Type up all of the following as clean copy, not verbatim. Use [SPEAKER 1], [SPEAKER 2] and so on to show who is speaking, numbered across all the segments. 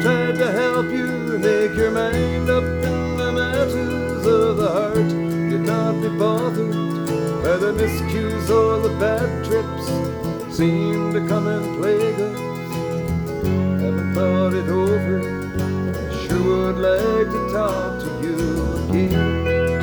[SPEAKER 1] tried to help you make your mind up in the matters of the heart. You'd not be bothered by the miscues or the bad trips seem to come and plague us. Haven't thought it over, I sure would like to talk to you again.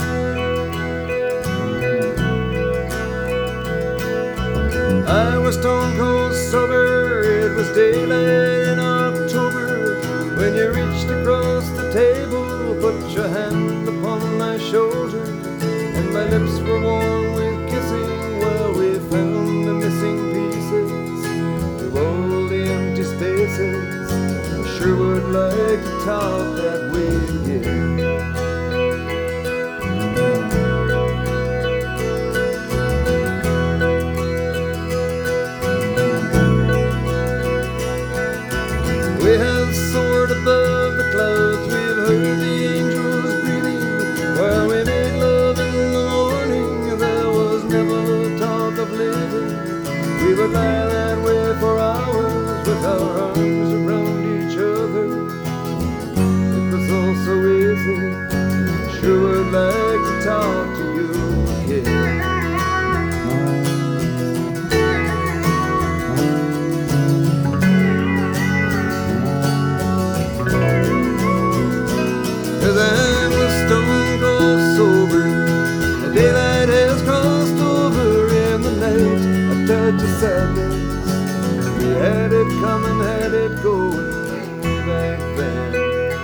[SPEAKER 1] I was stone cold sober, it was daylight in October, when you reached across the table, put your hand upon my shoulder, and my lips were warm with kissing while we found the missing pieces to all the empty spaces. I sure would like to talk that way again. We have soared above the clouds, we've heard the angels breathing, while we made love in the morning, there was never talk of living. We would lie that way for hours with our arms around each other. It was all so easy, sure would like to talk to you again. Cause I'm a stone cold sober, the daylight has crossed over in the night, a touch of sadness. We had it coming, had it going back then.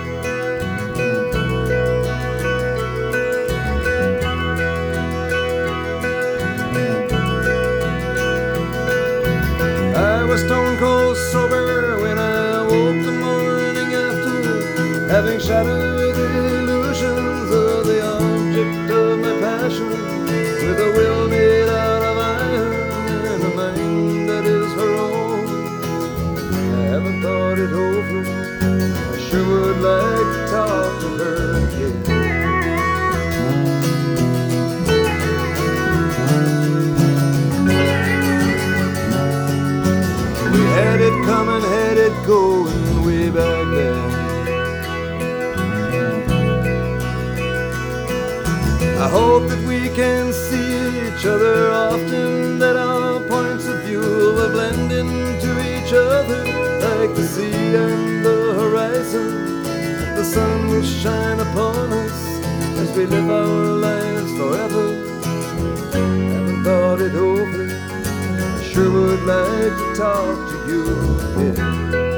[SPEAKER 1] I was stone cold sober when I woke the morning after having shattered illusions of the object of my passion, with a will made out of iron and a mind that is her own. I haven't thought it over, I sure would like to talk to her again. We had it coming, had it going way back then. I hope that we can see each other often, that our points of view will blend into each other like the sea and the horizon. The sun will shine upon us as we live our lives forever. Haven't thought it over, I sure would like to talk to you again.